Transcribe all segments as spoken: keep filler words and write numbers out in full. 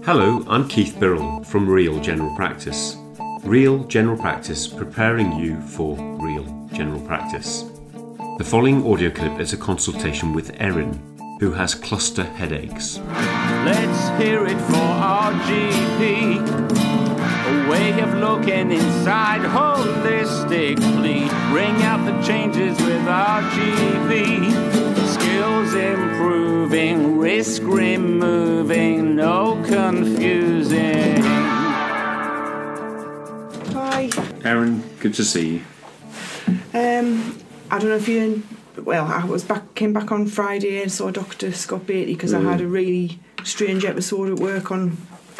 Hello, I'm Keith Birrell from Real General Practice. Real General Practice, preparing you for real general practice. The following audio clip is a consultation with Erin, who has cluster headaches. Let's hear it for our G P. A way of looking inside holistically. Bring out the changes with our G P. Skills improving, risk removing, no confusing. Hi. Erin, good to see you. Um, I don't know if you. Well, I was back, came back on Friday and saw Doctor Scott Beatty because mm. I had a really strange episode at work on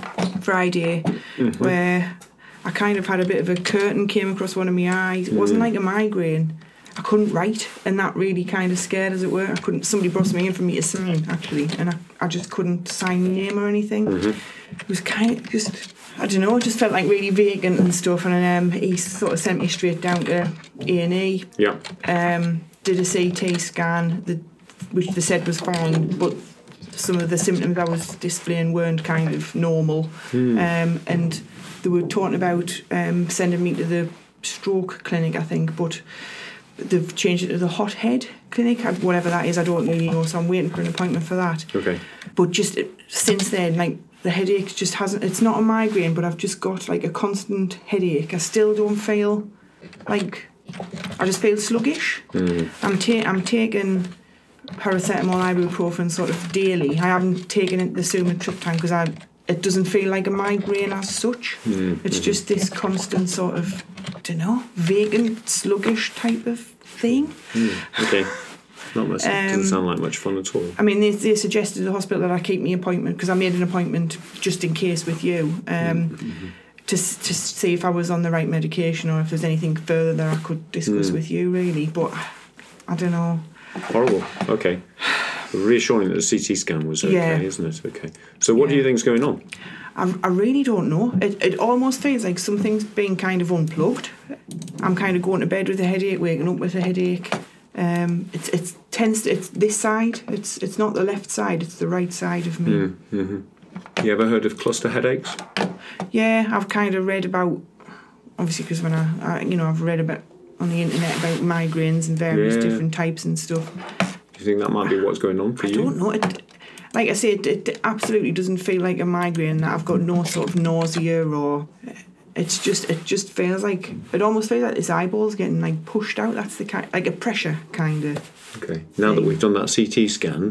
Friday mm-hmm. where I kind of had a bit of a curtain came across one of my eyes. It mm. wasn't like a migraine. I couldn't write, and that really kind of scared, as it were. I couldn't. Somebody brought me in for me to sign, actually, and I, I just couldn't sign my name or anything. Mm-hmm. It was kind of just, I don't know, it just felt like really vacant and stuff. And um, he sort of sent me straight down to A and E. Yeah. Um, did a C T scan, the, which they said was fine, but some of the symptoms I was displaying weren't kind of normal. Mm. Um, and they were talking about um, sending me to the stroke clinic, I think, but they've changed it to the hothead clinic, whatever that is, I don't really know, so I'm waiting for an appointment for that. Okay. But just since then, like, the headache just hasn't, it's not a migraine, but I've just got like a constant headache. I still don't feel like, I just feel sluggish. Mm. I'm, ta- I'm taking paracetamol, ibuprofen sort of daily. I haven't taken it the sumatriptan because I it doesn't feel like a migraine as such. Mm. It's mm-hmm. just this constant sort of, I don't know, vacant, sluggish type of thing. Mm. Okay. Not much. Um, doesn't sound like much fun at all. I mean, they, they suggested to the hospital that I keep my appointment because I made an appointment just in case with you um, mm-hmm. to to see if I was on the right medication or if there's anything further that I could discuss mm. with you, really. But I don't know. Horrible. Okay. Reassuring that the C T scan was okay, yeah. isn't it? Okay. So what yeah. do you think's going on? I, I really don't know. It it almost feels like something's being kind of unplugged. I'm kind of going to bed with a headache, waking up with a headache. Um, it's it's tends to, it's this side. It's it's not the left side. It's the right side of me. Mm, mm-hmm. You ever heard of cluster headaches? Yeah, I've kind of read about. Obviously, because when I, I you know I've read about on the internet about migraines and various yeah. different types and stuff. Do you think that might be what's going on for I you? I don't know. It, like I say, it, it absolutely doesn't feel like a migraine. That I've got no sort of nausea or. It's just, it just feels like, it almost feels like this eyeball's getting like pushed out. That's the kind, like a pressure kind of. Okay. Now thing. That we've done that C T scan,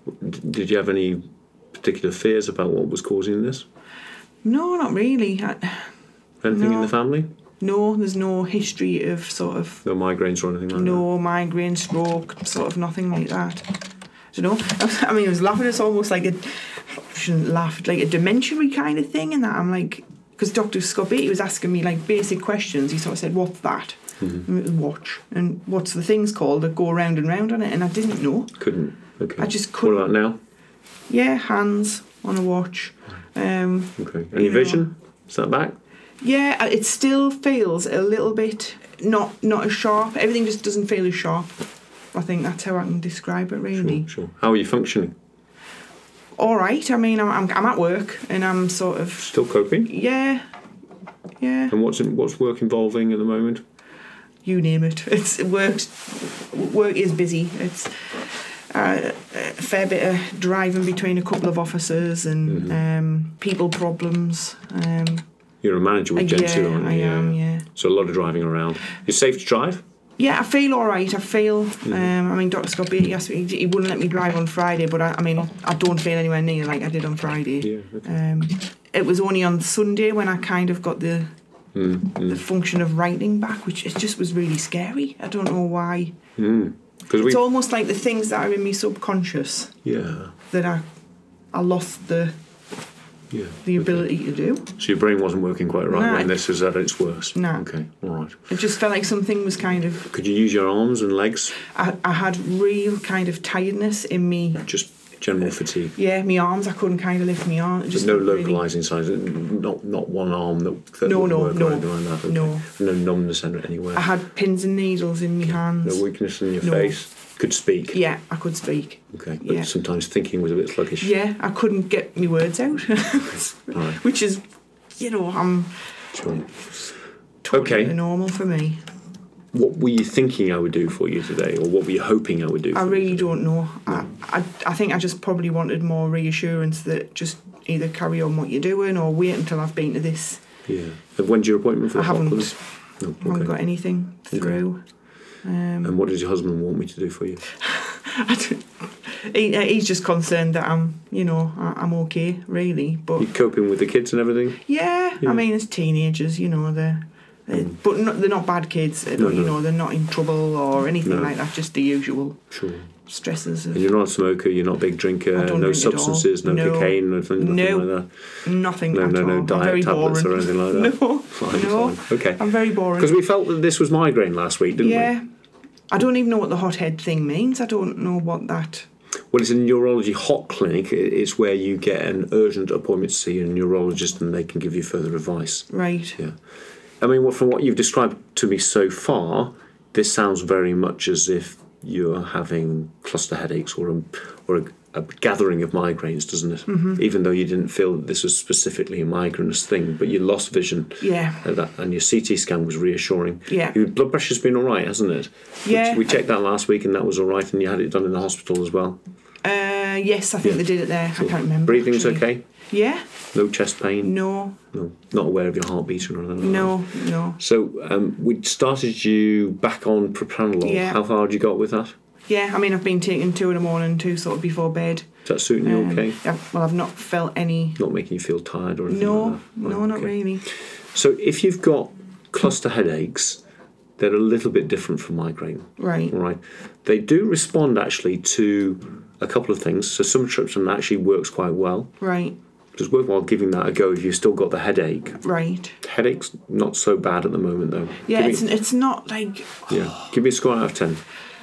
did you have any particular fears about what was causing this? No, not really. I, Anything no. in the family? No, there's no history of sort of... No migraines or anything like no that? No migraine, stroke, sort of nothing like that. I don't know. I mean, I was laughing. It's almost like a... I shouldn't laugh. Like a dementia kind of thing, and that I'm like... Because Doctor Scott Beatty was asking me like basic questions. He sort of said, "What's that?" Mm-hmm. Watch. And what's the things called that go round and round on it? And I didn't know. Couldn't. Okay. I just couldn't. What about now? Yeah, hands on a watch. Um, okay. Any vision? Know. Is that back? Yeah, it still feels a little bit not not as sharp. Everything just doesn't feel as sharp. I think that's how I can describe it, really. Sure, sure. How are you functioning? All right. I mean, I'm, I'm I'm at work and I'm sort of still coping. Yeah, yeah. And what's in, what's work involving at the moment? You name it. It's work. Work is busy. It's uh, a fair bit of driving between a couple of offices and mm-hmm. um, people problems. Um, You're a manager with Gen yeah, two, aren't you? I am. Yeah. So a lot of driving around. You're safe to drive? Yeah, I feel all right. I feel, mm. um, I mean, Doctor Scott Beatty asked me, he wouldn't let me drive on Friday, but I, I mean, I don't feel anywhere near like I did on Friday. Yeah, okay. um, it was only on Sunday when I kind of got the mm, mm. the function of writing back, which it just was really scary. I don't know why. Mm. It's almost like the things that are in me subconscious. Yeah. That I, I lost the... Yeah, the ability okay. to do. So your brain wasn't working quite right nah. when this was at its worst? No. Okay, all right. It just felt like something was kind of... Could you use your arms and legs? I, I had real kind of tiredness in me. Just general fatigue? Yeah, my arms, I couldn't kind of lift my arms. Just no localising really... signs? Not not one arm that, that no, would no, work no, or anything like that? Okay. No. No numbness anywhere? I had pins and needles in my hands. No weakness in your no. face? Could speak. Yeah, I could speak. Okay, but Yeah. sometimes thinking was a bit sluggish. Yeah, I couldn't get my words out, Right. which is, you know, I'm Sure. totally Okay. normal for me. What were you thinking I would do for you today, or what were you hoping I would do for I you really today? don't know. I, I I think I just probably wanted more reassurance that just either carry on what you're doing or wait until I've been to this. Yeah. And when's your appointment for I the haven't, hospital? No, I haven't okay. got anything through. Um, And what does your husband want me to do for you? I don't- he, uh, he's just concerned that I'm, you know, I, I'm okay, really. But You coping with the kids and everything? yeah, Yeah. I mean, as teenagers, you know, they're, they're Mm. but not, they're not bad kids. They No, don't- you no. know, they're not in trouble or anything No. like that. Just the usual Sure. stresses of And you're not a smoker, you're not a big drinker, I don't no drink at all. substances, no, No. cocaine, nothing, nothing No. like that? nothing No, at no, all. no I'm diet very tablets boring. or anything like that? No, Fine, no. fine. Okay. I'm very boring. Because we felt that this was migraine last week, didn't Yeah. I don't even know what the hothead thing means. I don't know what that... we? Well, it's a neurology hot clinic. It- It's where you get an urgent appointment to see a neurologist and they can give you further advice. Right. Yeah. I mean, well, from what you've described to me so far, this sounds very much as if you're having cluster headaches or a, or a, a gathering of migraines, doesn't it? Mm-hmm. Even though you didn't feel that this was specifically a migrainous thing, but you lost vision. Yeah. at that, and your C T scan was reassuring. Yeah. Your blood pressure's been all right, hasn't it? Yeah. We, we checked that last week and that was all right, and you had it done in the hospital as well. Uh, yes, I think Yeah. they did it there. I can't remember. Breathing's actually. okay? Yeah. No chest pain? No. No. Not aware of your heart beating or anything? like No. No. that? So um, we started you back on propranolol. Yeah. How far had you got with that? Yeah, I mean, I've been taking two in the morning, two sort of before bed. Is that suiting you Um, okay? yeah, well, I've not felt any... Not making you feel tired or anything No, like that? no, Right, not okay. really. So if you've got cluster headaches, they're a little bit different from migraine. Right. All right. They do respond actually to a couple of things. So sumatriptan actually works quite well. Right. It's worthwhile giving that a go if you've still got the headache. Right. Headache's not so bad at the moment though. Yeah, Give it's me, it's not like yeah. Give me a score out of ten.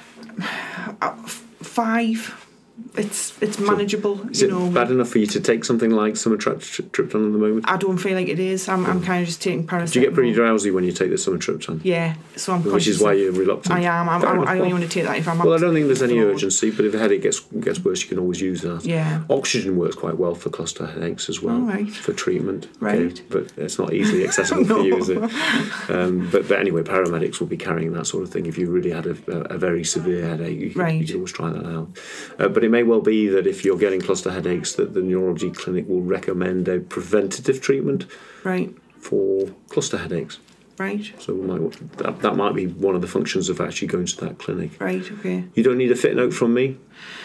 uh, f- five. It's it's manageable, Is you it know. bad enough for you to take something like sumatriptan at the moment? I don't feel like it is. I'm I'm kind of just taking paracetamol. Do you get pretty drowsy when you take the sumatriptan? Yeah, so I'm Which is conscious why of- you're reluctant. I am. I'm, Fair I, enough. I only want to take that if I'm. Well, I don't think there's any abroad. urgency, but if the headache gets gets worse, you can always use that. Yeah. Oxygen works quite well for cluster headaches as well, All right. for treatment. Right. But it's not easily accessible for you, is it? Um, but, but anyway, paramedics will be carrying that sort of thing. If you really had a, a, a very severe headache, you, Right. you can always try that out. Uh, but it may well be that if you're getting cluster headaches, that the neurology clinic will recommend a preventative treatment Right. for cluster headaches. Right. So we might, that, that might be one of the functions of actually going to that clinic. Right. Okay. You don't need a fit note from me.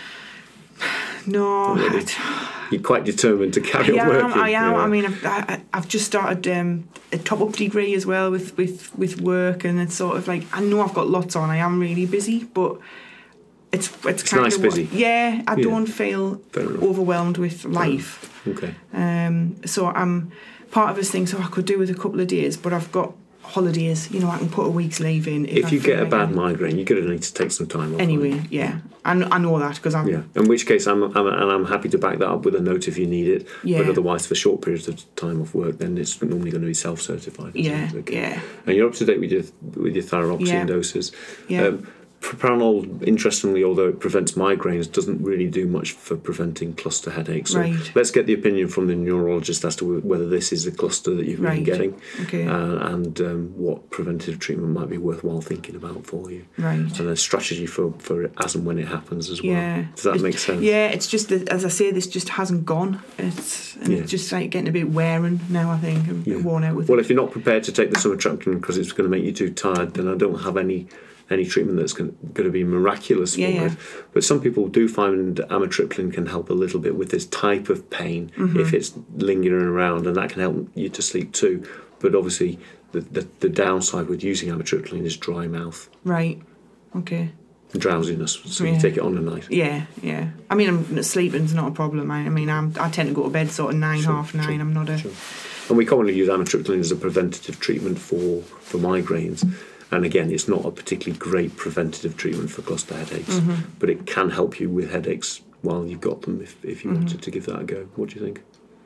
No. Really? You're quite determined to carry I on am. working. I am. Yeah. I mean, I've, I, I've just started um, a top-up degree as well with, with, with work, and it's sort of like I know I've got lots on. I am really busy, but it's it's, It's kind nice of busy. What, yeah, I Yeah. don't feel Fair enough. overwhelmed with life. Okay. Um, so I'm part of us thinks, oh, I could do with a couple of days, but I've got holidays. You know, I can put a week's leave in. If, If I you feel get a like bad I'm- migraine, you're going to need to take some time off. Anyway, yeah, I, kn- I know that because I'm. Yeah. In which case, I'm, I'm and I'm happy to back that up with a note if you need it. Yeah. But otherwise, for short periods of time off work, then it's normally going to be self-certified. isn't Yeah, it? Okay. yeah. And you're up to date with your with your thyroxine Yeah. doses. Yeah. Um, propranolol, interestingly, although it prevents migraines, doesn't really do much for preventing cluster headaches. So Right. let's get the opinion from the neurologist as to whether this is a cluster that you've Right. been getting, Okay. uh, and um, what preventative treatment might be worthwhile thinking about for you. Right. And a strategy for, for it as and when it happens as well. Yeah. Does that It's- make sense? Yeah, it's just that, as I say, this just hasn't gone. It's and Yeah. it's just like getting a bit wearing now. I think I'm a bit Yeah. worn out with Well, it. if you're not prepared to take the sumatriptan because it's going to make you too tired, then I don't have any any treatment that's going to be miraculous for Yeah, yeah. it. But some people do find amitriptyline can help a little bit with this type of pain Mm-hmm. if it's lingering around, and that can help you to sleep too. But obviously, the the, the downside with using amitriptyline is dry mouth, Right. Okay. and drowsiness. So Yeah. you take it on at night. Yeah, yeah. I mean, I'm, sleeping's not a problem. I, I mean, I'm, I tend to go to bed sort of nine, Sure, half nine. sure, I'm not a. Sure. And we commonly use amitriptyline as a preventative treatment for, for migraines. And again, it's not a particularly great preventative treatment for cluster headaches, Mm-hmm. but it can help you with headaches while you've got them if, if you Mm-hmm. wanted to give that a go. What do you think?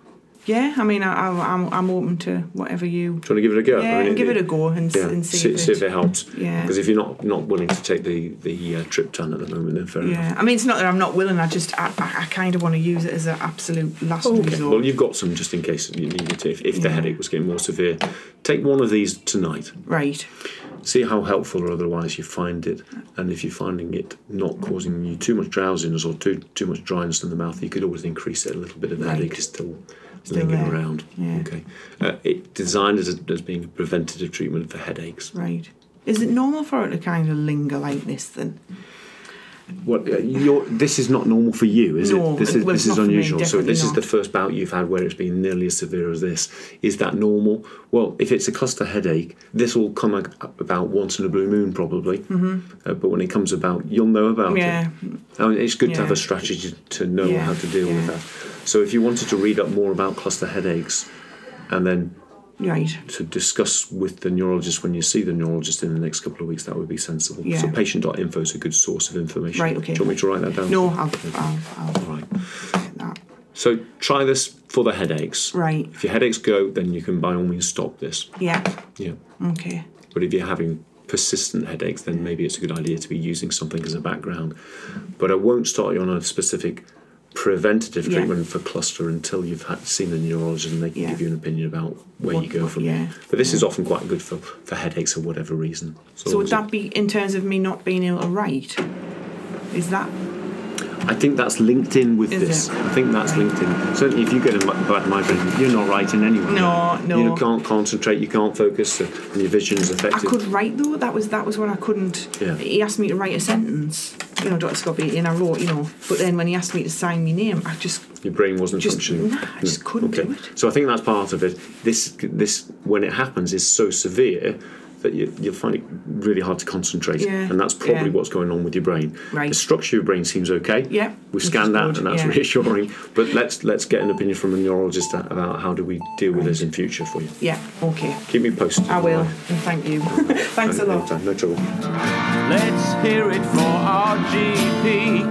Yeah, I mean, I, I, I'm I'm open to whatever you. Do you want to give it a go? Yeah, I mean, and give it a go and, yeah, and see, see, if, see it, if it helps. Yeah. Because if you're not, not willing to take the the uh, triptan at the moment, then fair Yeah, enough. I mean, it's not that I'm not willing. I just I, I, I kind of want to use it as an absolute last Okay. resort. Well, you've got some just in case you needed to. If, if the Yeah. headache was getting more severe, take one of these tonight. Right. See how helpful or otherwise you find it, and if you're finding it not causing you too much drowsiness or too too much dryness in the mouth, you could always increase it a little bit. Of the Right. headache is still, Still lingering there. around. Yeah. Okay, uh, it's designed as, a, as being a preventative treatment for headaches. Right. Is it normal for it to kind of linger like this then? What uh, you're, this is not normal for you, is No, it? This is well, this it's is not for me, unusual. So definitely this is not. the first bout you've had where it's been nearly as severe as this. Is that normal? Well, if it's a cluster headache, this will come a- about once in a blue moon, probably. Mm-hmm. Uh, but when it comes about, you'll know about Yeah. it. I mean, it's good to have Yeah. a strategy to know Yeah, how to deal with yeah. that. So if you wanted to read up more about cluster headaches, and then Right. to discuss with the neurologist when you see the neurologist in the next couple of weeks, that would be sensible. Yeah. So patient dot info is a good source of information. Right, okay. Do you want me to write that down? No, I'll, I'll, I'll All right. get that. So try this for the headaches. Right. If your headaches go, then you can by all means stop this. Yeah. Yeah. Okay. But if you're having persistent headaches, then maybe it's a good idea to be using something as a background. But I won't start you on a specific preventative Yeah. treatment for cluster until you've had, seen the neurologist and they can Yeah. give you an opinion about where What- you go what- from yeah. there. But this is often quite good for, for headaches for whatever reason. So would that be in terms of me not being able to write? Is that I think that's linked in with Is this. it? I think that's linked in. Certainly, if you get a mi- bad migraine, you're not writing anyway. No, no. You can't concentrate, you can't focus, uh, and your vision is I affected. could write though? That was that was when I couldn't. Yeah. He asked me to write a sentence, you know, Doctor Scott Beatty, and I wrote, you know. But then when he asked me to sign my name, I just Your brain wasn't Just- functioning. nah, I just couldn't do it. So I think that's part of it. This, this, when it happens, is so severe that you, you'll find it really hard to concentrate. Yeah, And that's probably yeah. what's going on with your brain. Right. The structure of your brain seems okay. Yeah, We've which scanned is that, good, and that's yeah. reassuring. But let's let's get an opinion from a neurologist about how do we deal with this in future for you. yeah, okay. Keep me posted. I will, All right. and thank you. Thanks a lot. Anytime, no trouble. Let's hear it for our G P.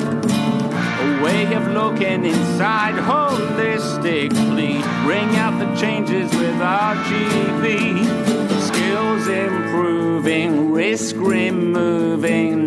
A way of looking inside holistically. Bring out the changes with our G P. Skills improving, risk removing.